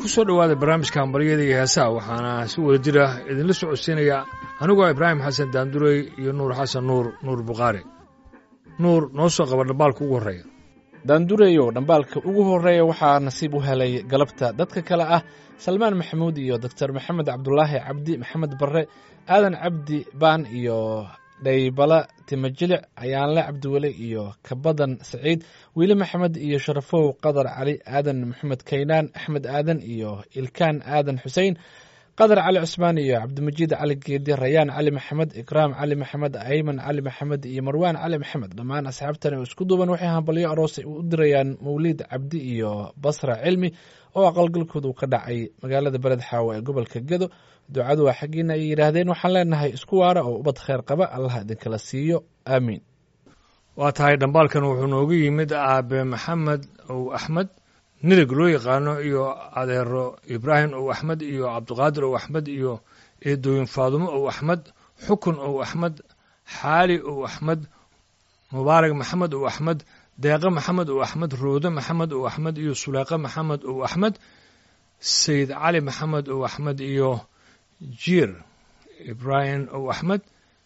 ku soo dhawaada barnaamijka hambaryada iyo heesaha waxaana si wada jir ah idinla socodsiinaya anigoo ibraahim xasan daandurey iyo nuur xasan nuur bukhaari nuur noo soo qaba dhambaalka ugu horreeya daandureyow dhambaalka ugu horreeya waxaa nasiib u helay galabta dadka kale ah salmaan maxamuud iyo doctor maxamed cabdulaahi cabdi maxamed barre aadan cabdi baan iyo dhaybala timajilic ayaanle cabdiweli iyo kabadan saciid wiili maxamed iyo sharafow qadar cali aadan maxamed kaynaan axmed aadan iyo ilkaan aadan xusein qadar cali cusmaan iyo cabdimajiid cali geedi rayaan cali maxamed ikraam cali maxamed ayman cali maxamed iyo marwaan cali maxamed dhammaan asxaabtani isku duuban waxay hambalyo aroos u dirayaan mawliid cabdi iyo basra cilmi oo aqalgalkoodu ka dhacay magaalada beled xaawo ee gobolka gedo ducadu waa xaggiina ay yidhaahdeen waxaan leenahay isku waara oo ubad khayr qaba allah idinkala siiyo aamiin waa tahay dhambaalkan wuxuu noogu yimid aabe maxamed ow axmed nirig loo yaqaano iyo adeero ibraahim ow axmed iyo cabdiqaadir ow axmed iyo eedooyin faadumo ow axmed xukun ow axmed xaali ow axmed mubaarak maxamed ow axmed deeqe maxamed ow axmed roode maxamed ow axmed iyo suleeqe maxamed ow axmed sayid cali maxamed ow axmed iyo jiir ibraahim ow axmed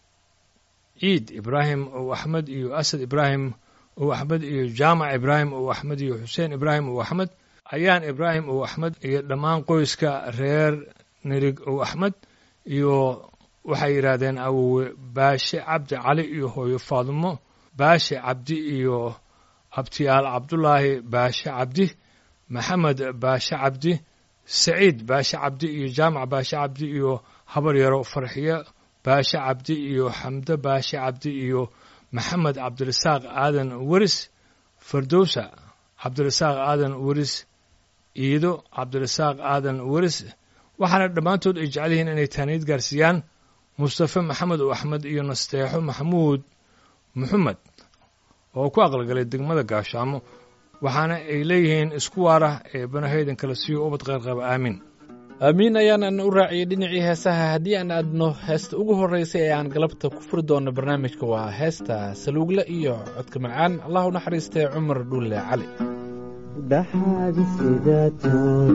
ciid ibraahim ow axmed iyo asad ibraahim ow axmed iyo jaamac ibraahim ow axmed iyo xuseen ibraahim ow axmed ayaan ibraahim ow axmed iyo dhammaan qoyska reer nirig ow axmed iyo waxay yidhaahdeen awowe baashe cabdi cali iyo hooyo faadumo baashe cabdi iyo abtiyaal cabdulaahi baashe cabdi maxamed baashe cabdi saciid baashe cabdi iyo jaamac baashe cabdi iyo habar yaro farxiyo baashe cabdi iyo xamde baashe cabdi iyo maxamed cabdirasaaq aadan weris fardowsa cabdirasaaq aadan weris iido cabdirasaaq aadan weris waxaana dhammaantood ay jecel yihiin inay taaniid gaarsiiyaan mustafe maxamed oo axmed iyo nasteexo maxamuud maxamed oo ku aqalgalay degmada gaashaamo waxaana ay leeyihiin isku waara ee banahaydan kala siiyo ubad qayrqaba aamin aamiin ayaanan u raaciyey dhinacii heesaha haddii aan aadno heesta ugu horraysay ee aan galabta ku furi doonno barnaamijka waa heesta saluugle iyo codka macaan allah u naxariistay cumar dhulle cali dhaxaadi sidaatoon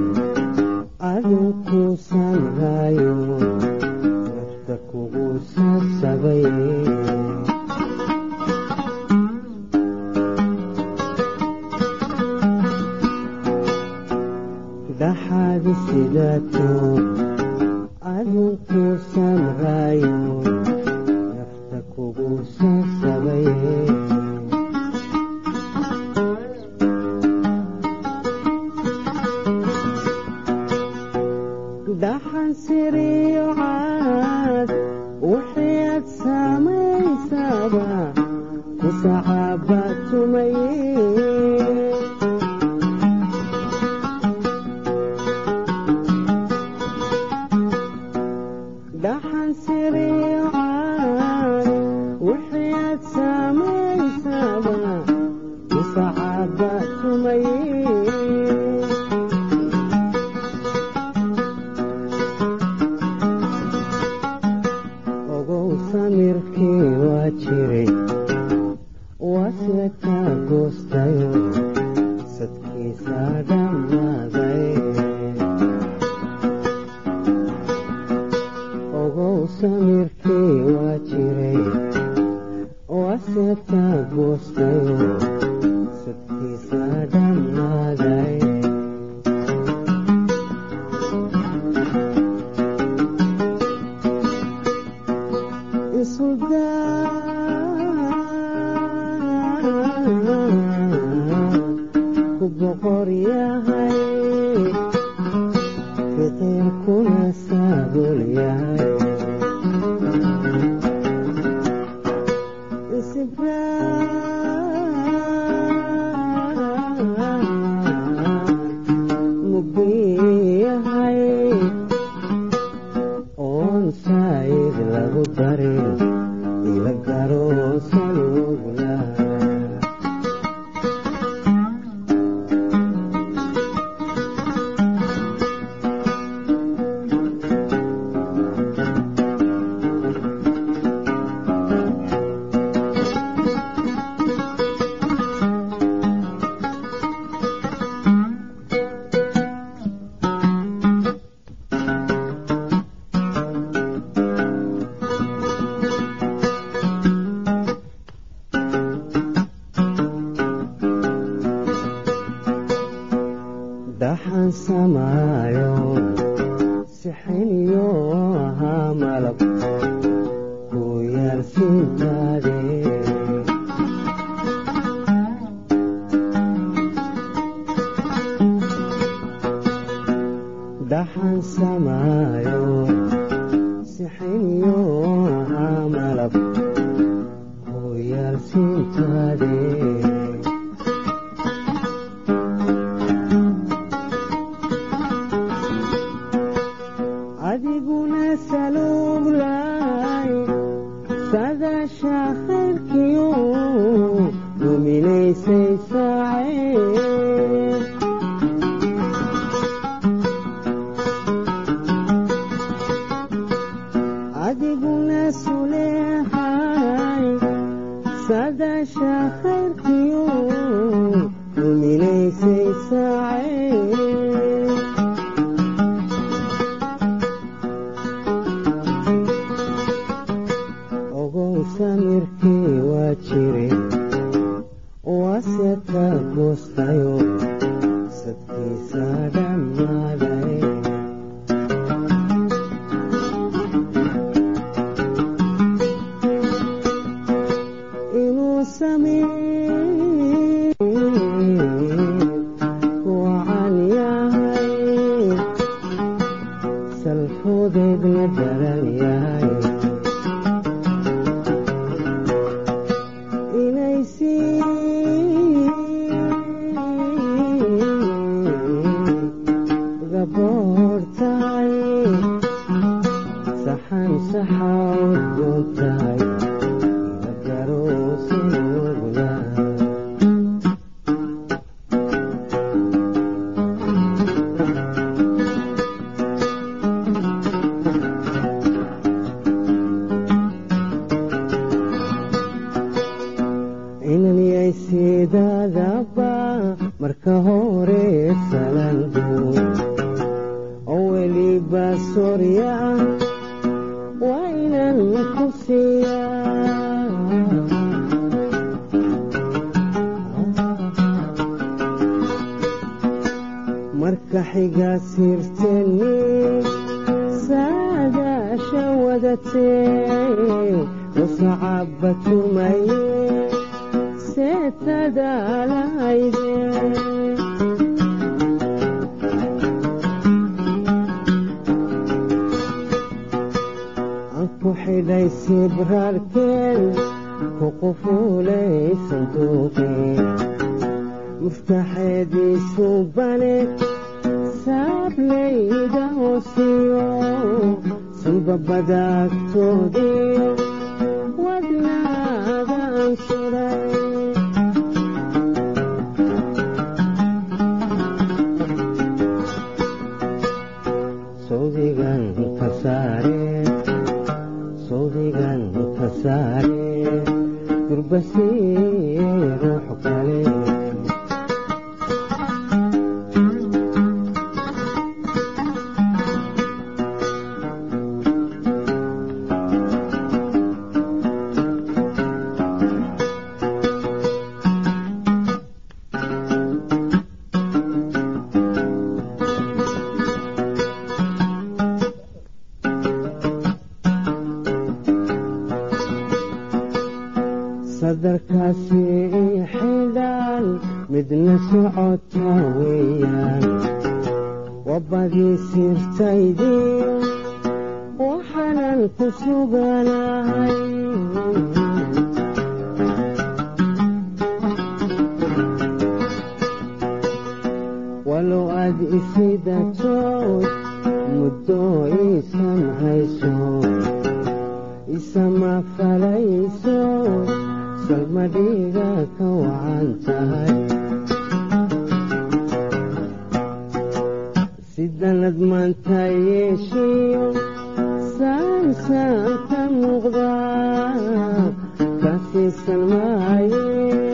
adinku sanhayo nafta kugu sasabay dhaxaadi sidaatoon adinku sanhayo nafta kugu sasabay dhaxan siriyo caad wixii aad samaysaba ku saxaabaatumaye dhaxan siriyo caad wixii aad samaysaba ku saxaabaatumaye samirkii waa jiray waase kaa goostayo sadkiisa dhammaaday ogow samirkii waa jiray waase kaa goostayo sadkiisa dhammaaday dhaxan samaayo sixiniyo ahaa malab ku yaarsiintaade dhaxan samaayo sixiniyo ahaa malab ku yaarsiintaade adiguna saluglay sadasha khayrkiyo duminaysay saacee adiguna suleexay sadasha khayrkiyo duminaysay saacee samirkii waa jire waase ka goostayo sadkiisa dhammaaday inuu samiir wacan yahay salfudeedna daran yahay inaniyaysidadaba marka hore salandu oo weliba soorya waa inan ku siiya marka xiga sirteni saadaasha wadatee usacabatumaye setadalayde anku xidhay sibraarkeen ku qufuulay sanduuqeen muftaxeediisu bane saablayda hoosiyo sulbabadaagtoodiyo wadnaada ansuray sawdigan ka saare durbasii ruux kale sadarkaasi xidhaan midna socota weeyaan wabadii sirtaydii waxaanan ku suganahay walow aad isidatood muddo iisan hayso isama falayso salmadhiga ka wacan tahay sidanad maanta yeeshiyo saansan ka muuqda ka siisan maaye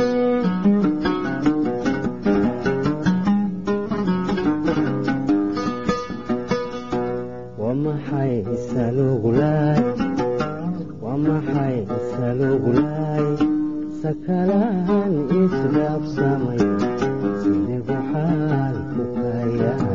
wamaxay salugulaay sakalahan isdhaafsamay sidii buxaal ku kaya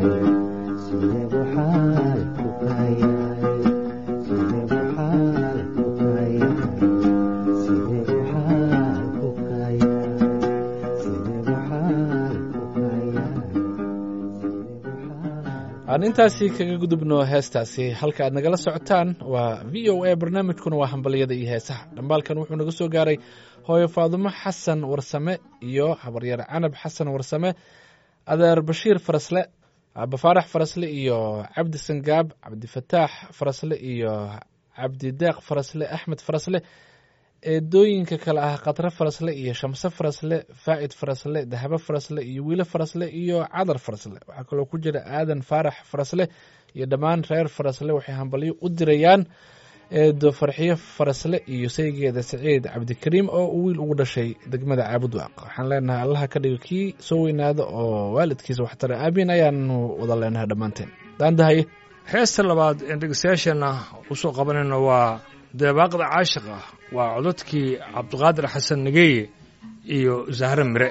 aan intaasi kaga gudubno heestaasi halka aad nagala socotaan waa v o a barnaamijkuna waa hambalyada iyo heesaha dhambaalkan wuxuu naga soo gaaray hooyo faadumo xasan warsame iyo habaryar canab xasan warsame adeer bashiir farasle aba faarax farasle iyo cabdi sangaab cabdifataax farasle iyo cabdideeq farasle axmed farasle eedooyinka kale ah khatre farasle iyo shamse farasle faa'id farasle dahabo farasle iyo wiilo farasle iyo cadar farasle waxaa kaloo ku jira aadan faarax farasle iyo dhammaan reer farasle waxay hambalyo u dirayaan eedo farxiyo farasle iyo saygeeda saciid cabdikariim oo uu wiil ugu dhashay degmada caabudwaaq waxaan leenahay allaha ka dhigo kii soo weynaada oo waalidkiisa waxtara aabiin ayaanu wada leenahay dhammaanteen daandahaye heesta labaad ee dhegeystayaashana usoo qabanayna waa deebaaqda caashiq ah waa codadkii cabdiqaadir xasan nageeye iyo zahre mire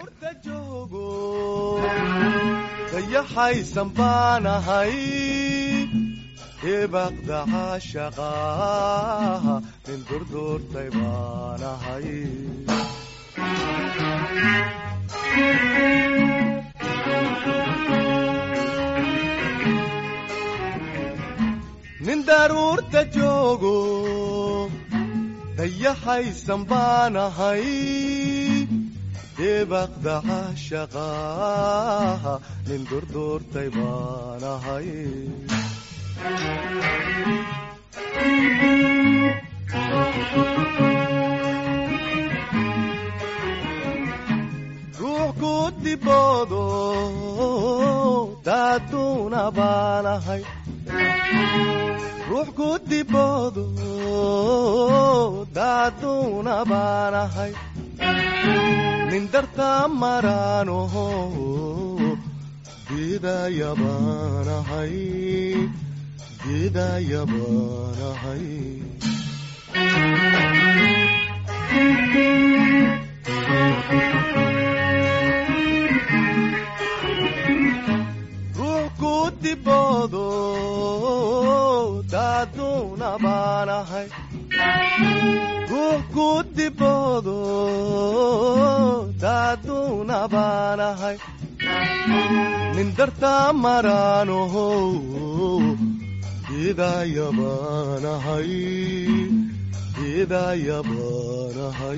dayaxaysan baanahay deebaaqda caashaqaha nin durduurtay baanahay nin daruurta joogo dayaxaysan baanahay deebaaqda caashaqaha nin durduurtay baanahay ruux ku diboodo daaduuna baanahay ruux ku diboodo daaduuna baanahay nin dartaa maraanoho diidaya baanahay diidaya baanahay ruux ku diboodo daaduuna baanahay ruux ku diboodo daaduuna baanahay nin dartaa maraanoho diidaya baanahay diidaya baanahay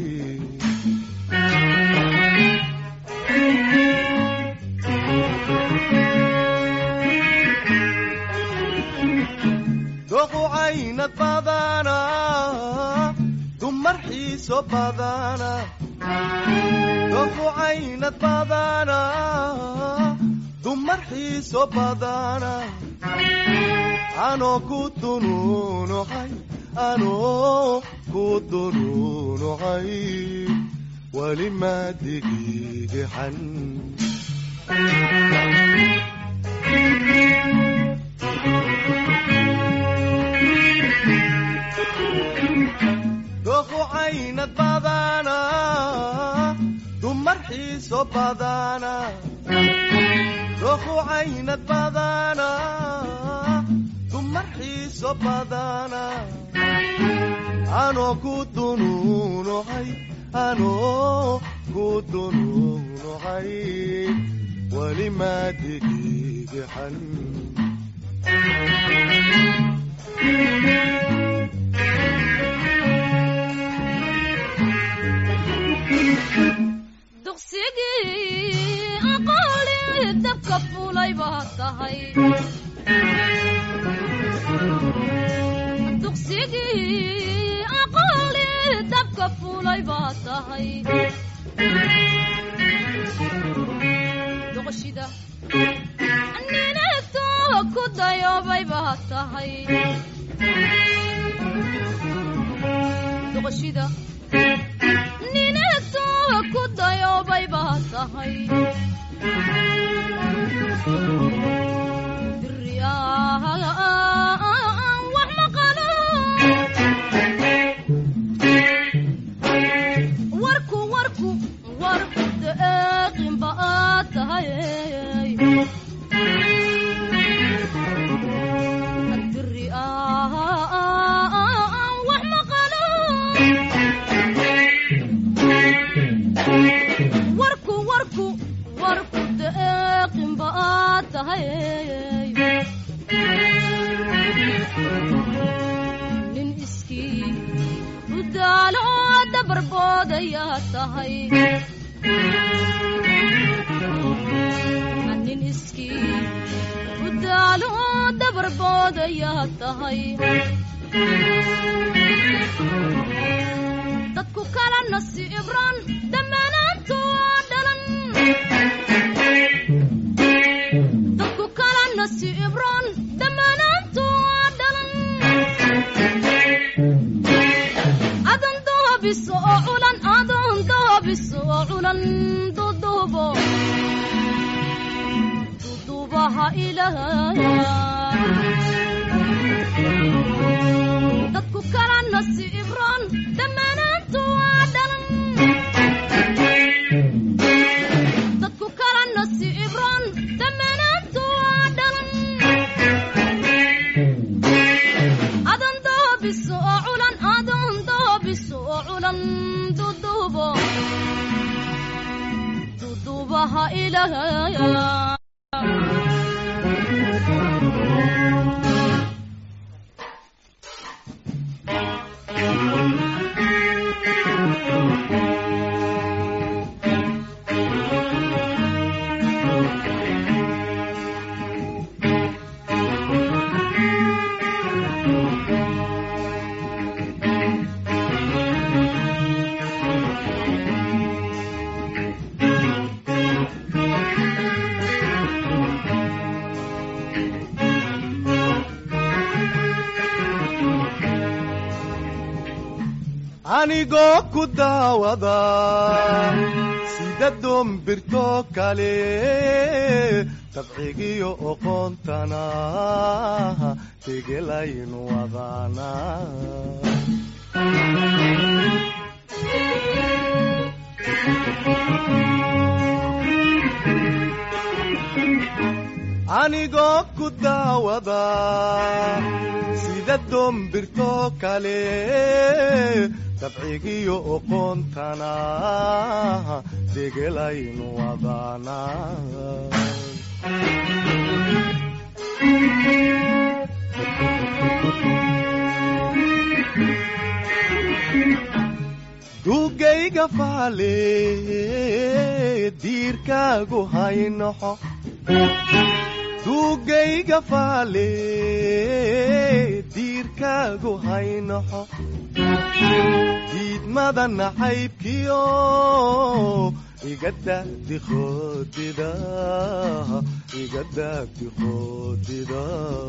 doqu caynad badana dumar xiiso badana doqu caynad badana dumar xiiso badana anoo ku dunuunucay anoo ku dunuunucay weli maadigigixan doqu caynad badana dumar xiiso badana doqu caynad badana dumar xiiso badana anoo ku dunuunucay anoo ku dunuunucay weli maadigigixan dugsigii aqooli dabka fulay baa tahay dugsigii aqooli dabka fulay baa tahay doqoshida ninagto ku dayoobay baa tahay doqoshida ninagto ku dayoobay baa tahay wax maqalo warku deeqin baa tahay wax maqalo warku deeqin baa tahay nin iskii u daalo dabarboodayaa tahay nin iskii u daalo dabarboodayaa tahay dadku kala nasiibran dhammaanaantu waa dhalan dadku kala nasiibran dhammaanaantu waa dhalan adan doobiso oo culan adoon doobiso oo culan dudubaha ilaah dadku kala nasiibran dhammaanaantu waa dhalan dadku kala nasiibran dhammaanaantu waa dhalan adan doobiso oo culan adoon doobiso oo culan dudubaha ilaah anigoo ku daawada sida doombirtoo kale tabcigiyo oqoontana tegelaynu wadaana anigoo ku daawada sida doombirtoo kale tabcigiyo oqoontana degelaynu wadaana duugayga faale diirkaagu haynoxo duugayga faale diirkaagu haynoxo diidmada nacaybkiyo iga daabti qoodida iga daabti qoodida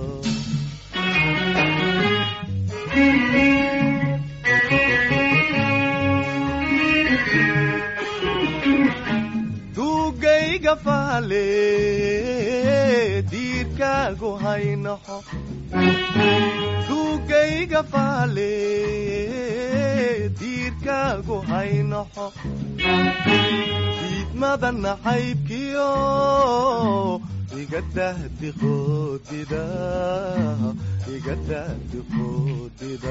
duugayga faale diirkaagu haynoxo duugayga faale diirkaagu haynoxo diidmada nacaybkiyo iga daabti qoodida iga daabti qoodida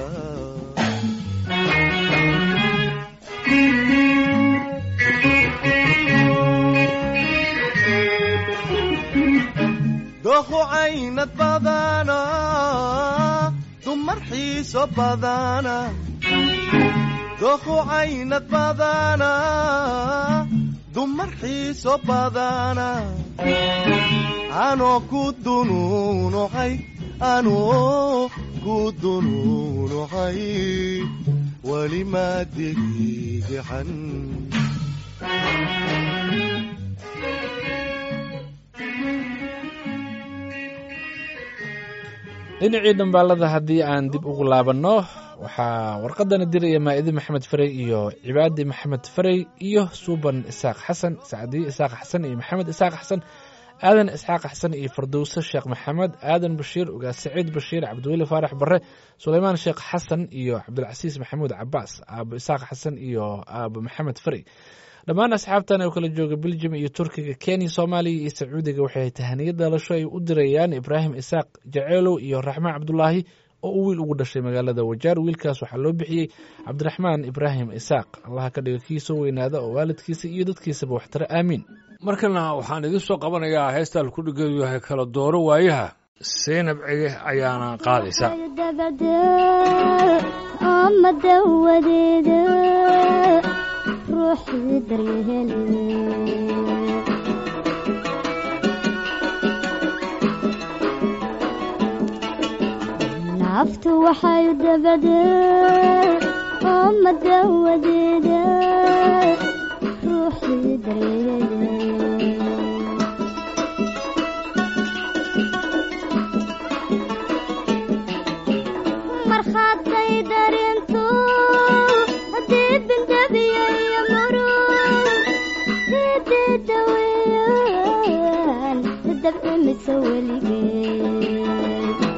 dooqu caynad badana dumar xiiso badana dooqu caynad badana dumar xiiso badana anoo ku dunuunucay anoo ku dunuunucay weli maa degigaxan dhinacii dhambaalada haddii aan dib ugu laabanno waxaa warqadana diraya maa'idi maxamed farey iyo cibaadi maxamed farey iyo suuban isaaq xasan sacdiye isaaq xasan iyo maxamed isaaq xasan aadan isxaaq xasan iyo fardowse sheekh maxamed aadan bashiir ugaas saciid bashiir cabdiweli faarax barre sulaymaan sheekh xasan iyo cabdulcasiis maxamuud cabaas aabo isaaq xasan iyo aabo maxamed farey dhammaan asxaabtan oo kala jooga beljum iyo turkiga kenya soomaaliya iyo sacuudiga waxay tahaniyad dhalasho ay u dirayaan ibraahim isaaq jaceelow iyo raxmaan cabdulaahi oo uu wiil ugu dhashay magaalada wajaar wiilkaas waxaa loo bixiyey cabdiraxmaan ibraahim isaaq allaha ka dhiga kii soo weynaada oo waalidkiisa iyo dadkiisaba waxtare aamiin markana waxaan idiin soo qabanayaa heestaan ku dhigeedu yahay kala dooro waayaha seynab cige ayaana qaadaysa ama dawadeeda ruuxii daryahele naftu waxay dabadee ama dawadeeda ruuxii daryahele markhaatay darintu haddii bindabiyayo murug sidida weeyaan dabcimisa weligeed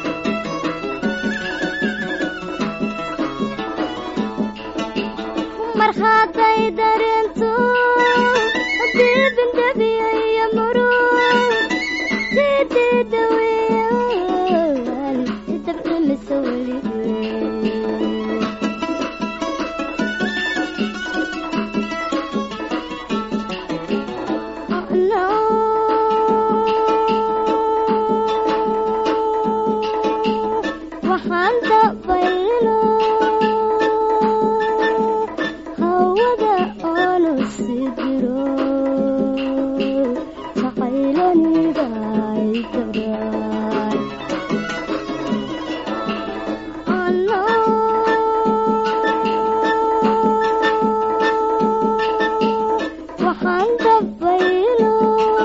markhaatay darintu haddii bindabiyayo murug sidida weeyaan dabcimisa weligeed waxaan dabaylo hawada oonu sii jiro jaqaylaniga ay daraan waxaan dabaylo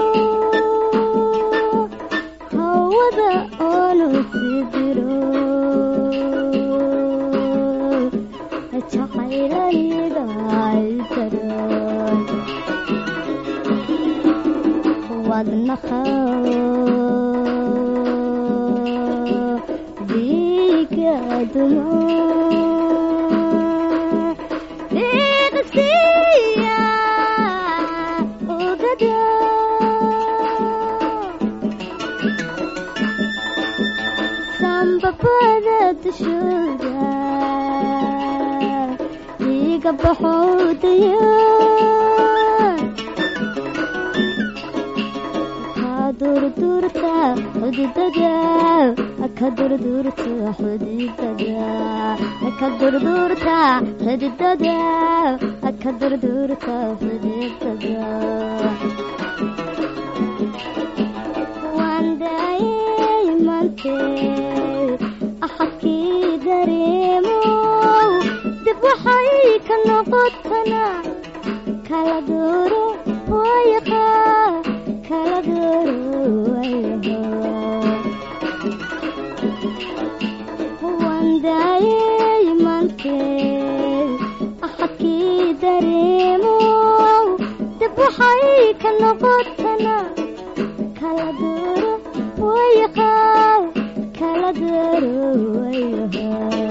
hawada oonu sii jiro jaqaylaniga ay daraan wadnaha dhiiga dumo dhiiqsiya ogada sambabada dushooda dhiiga baxowdaya durdurta xudidada ka durdurta xudidada ka durdurta xudidada ka durdurta xudidada wandayay mante axadkii dareemo dib waxay ka noqotana kala duro wayaqa kala wandayay mante axadkii dareemo dib waxay ka noqotana kala duro wayaqa kala duro wayaha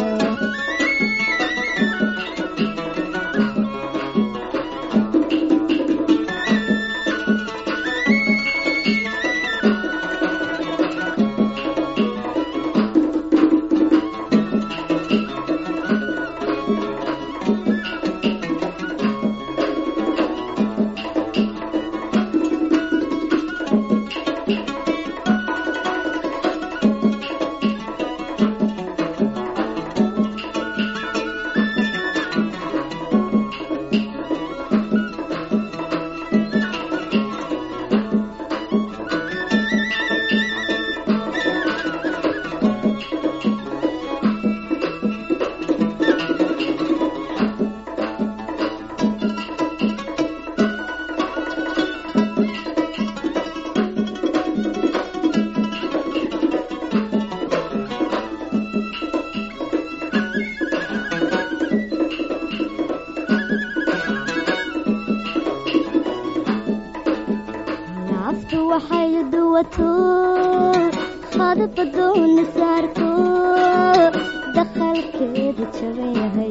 waxay duwato khadba doon saarto dakhalkeeda jaban yahay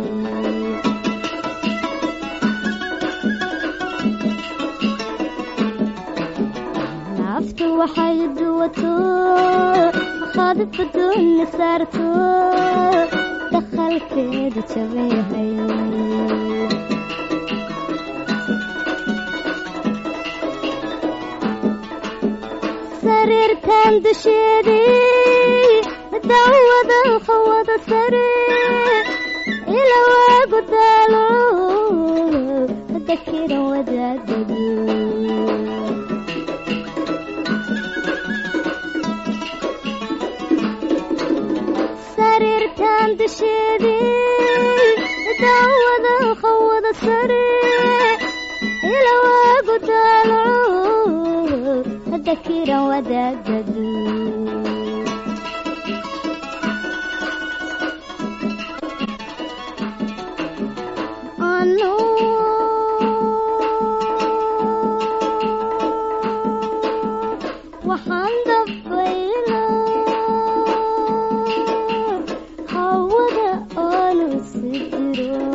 naftu waxay duwato khadba doon saarto dakhalkeeda jaban yahay sariirtan dusheedii dawada khawada sare ila waagu daalo dakiran wadaagadu sariirtan dusheedii dawada khawada sare ila waagu daalo dakiran wadaagadu waxaan dabayla hawada oonu sidiro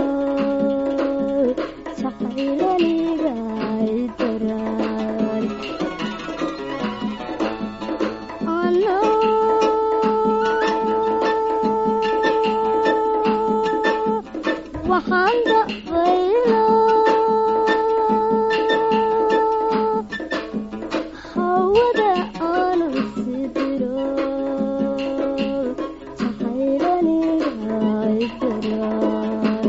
jacaylaniga daraan waxaan dabayla hawada oonu sidiro jacaylaniga daraan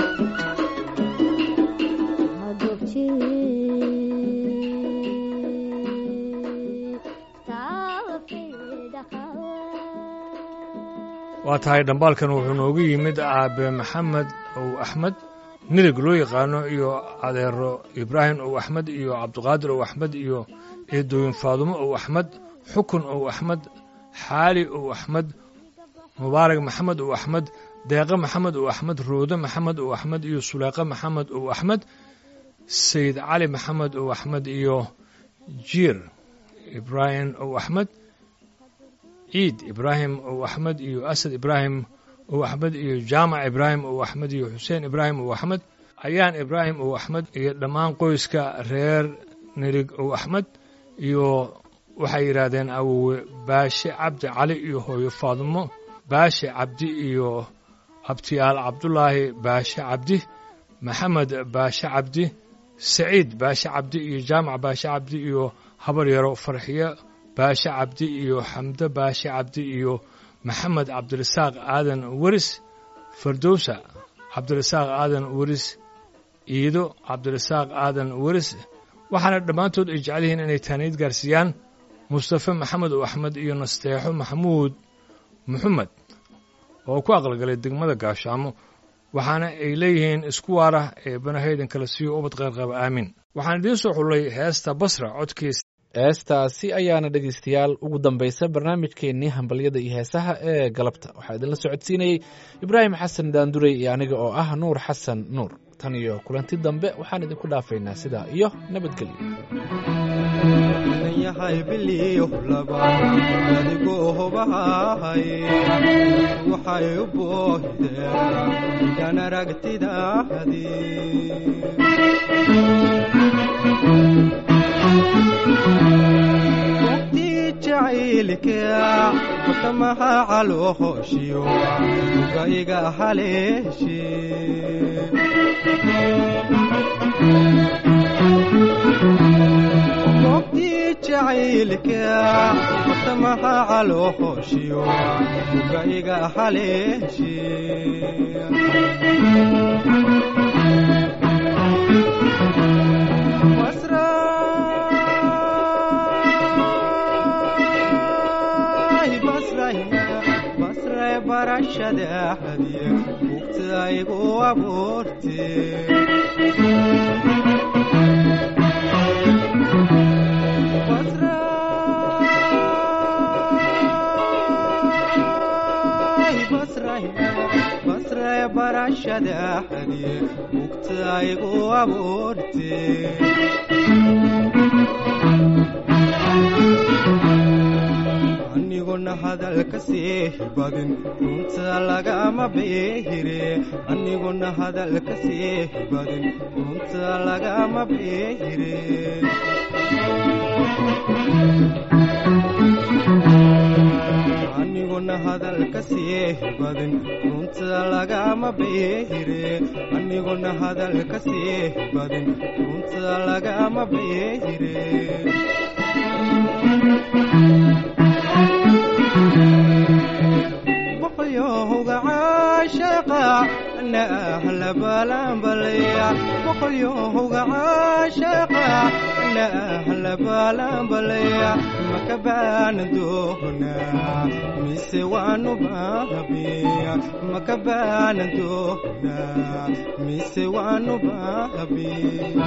waa tahay dhambaalkan wuxuu noogu yimid aabe maxamed ow axmed nidig loo yaqaano iyo adeero ibraahim ow axmed iyo cabdiqaadir ow axmed iyo eedooyin faadumo ow axmed xukun ow axmed xaali ow axmed mubaarak maxamed ow axmed deeqe maxamed ow axmed roode maxamed ow axmed iyo suleeqe maxamed ow axmed sayid cali maxamed ow axmed iyo jiir ibraahim ow axmed ciid ibraahim ow axmed iyo asad ibraahim ow axmed iyo jaamac ibraahim ow axmed iyo xuseen ibraahim ow axmed ayaan ibraahim ow axmed iyo dhammaan qoyska reer nirig ow axmed iyo waxay yidhaahdeen awowe baashe cabdi cali iyo hooyo faadumo baashe cabdi iyo abtiyaal cabdulaahi baashe cabdi maxamed baashe cabdi saciid baashe cabdi iyo jaamac baashe cabdi iyo habar yaro farxiyo baashe cabdi iyo xamdo baashe cabdi iyo maxamed cabdirasaaq aadan weris fardowsa cabdirasaaq aadan weris iido cabdirasaaq aadan weris waxaana dhammaantood ay jecel yihiin inay taaniid gaarsiiyaan mustafe maxamed ow axmed iyo nasteexo maxamuud maxamed oo ku aqalgalay degmada gaashaamo waxaana ay leeyihiin isku waara ee banahaydan kala siiyo ubad qayrqaba aamin waxaan idiin soo xullay heesta basra codkiisa heestaasi ayaana dhegaystayaal ugu dambaysa barnaamijkeennii hambalyada iyo heesaha ee galabta waxaa idinla socodsiinayey ibraahim xasan daandurey iyo aniga oo ah nuur xasan nuur tan iyo kulanti dambe waxaan idinku dhaafaynaa sidaa iyo nabadgelyo yahay biliyo laba adigoo hubahay waxay u boohdeen kan aragtidaadii waqti jacaylka matamaha calooshiyo uga iga haleeshi jacaylka matamaha calooshiyo uga iga haleeshi basray barashada hadiye bugtaygu abuurte basray barashada hadiye bugtaygu abuurte aniguna hadalka sii badin runta lagama beehire aniguna hadalka sii badin runta lagama beehire aniguna hadalka sii badin runta lagama beehire aniguna hadalka sii badin runta lagama beehire boqolyowga caashaqa na ahla balanbalaya makabaana doonaa mise waanu baabiya makabaana doonaa mise waanu baabiya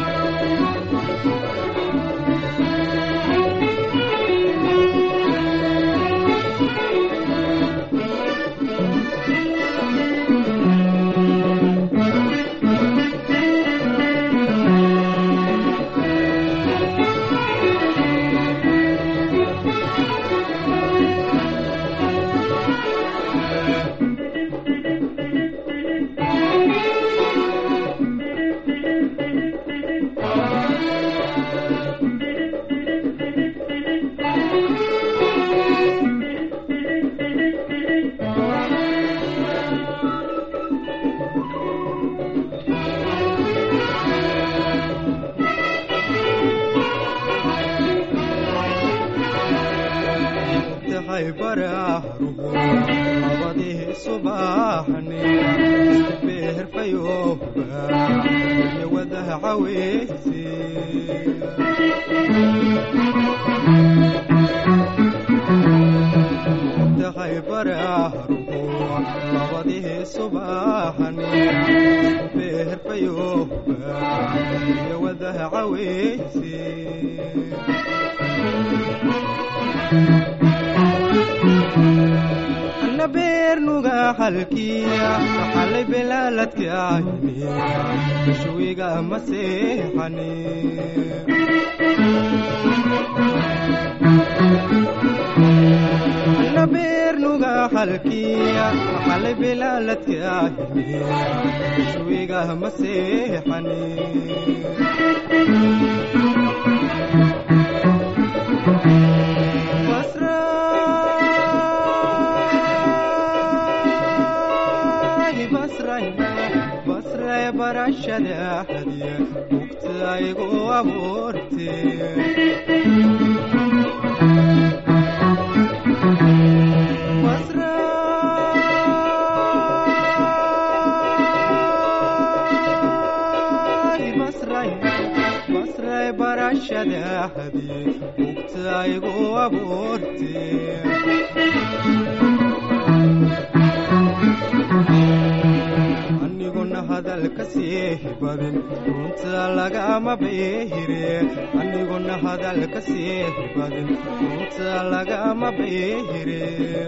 bararuhu labadii subaxni beer fayooba iyo wadaha caweysi tahay bararuhu labadii subaxni beer fayooba iyo wadaha caweysi beernuga halkiya xalay belaaladka ayniya bashwiga maseexani beernuga halkiya xalay belaaladka ayniya bashwiga maseexani basray barashada hadiya mugtaygu abuurte basray barashada hadiya mugtaygu abuurte hadalka sii badin runta lagama beehire aniguna hadalka sii badin runta lagama beehire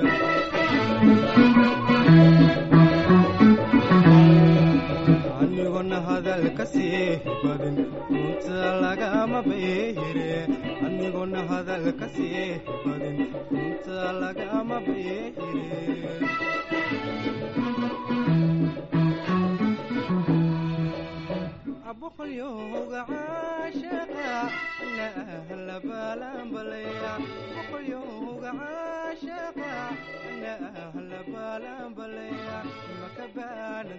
aniguna hadalka sii badin runta lagama beehire aniguna hadalka sii badin runta lagama beehire boqolyowga caashaqa na ahla balanbalaya boqolyowga caashaqa na ahla balanbalaya makabaana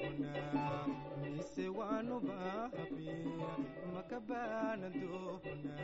doonaa mise waanu baabiya makabaana doonaa